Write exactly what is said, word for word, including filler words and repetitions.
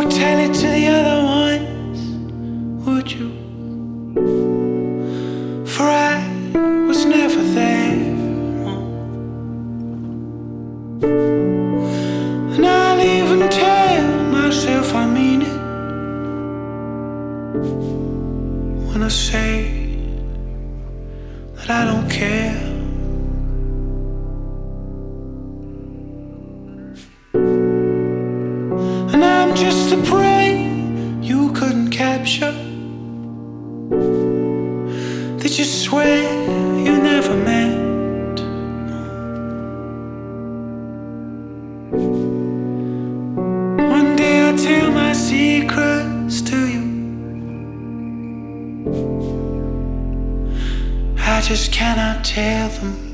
tell it to the other ones, would you? For I was never there. And I'll even tell myself I mean it when I say that I don't care. And I'm just the prey you couldn't capture, that you swear you never meant. One day I'll tell my secrets to you. I just cannot tell them.